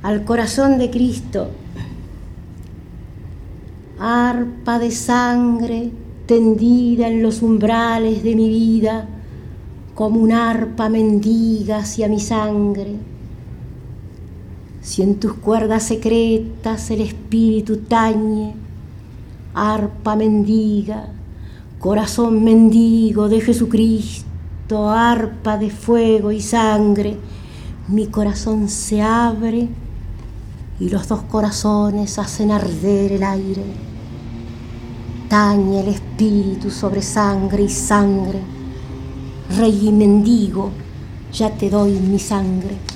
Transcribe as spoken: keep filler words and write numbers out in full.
al corazón de Cristo. Arpa de sangre tendida en los umbrales de mi vida, como un arpa mendiga hacia mi sangre. Si en tus cuerdas secretas el espíritu tañe, arpa mendiga, corazón mendigo de Jesucristo, arpa de fuego y sangre, mi corazón se abre y los dos corazones hacen arder el aire. Tañe el espíritu sobre sangre y sangre, rey y mendigo, ya te doy mi sangre.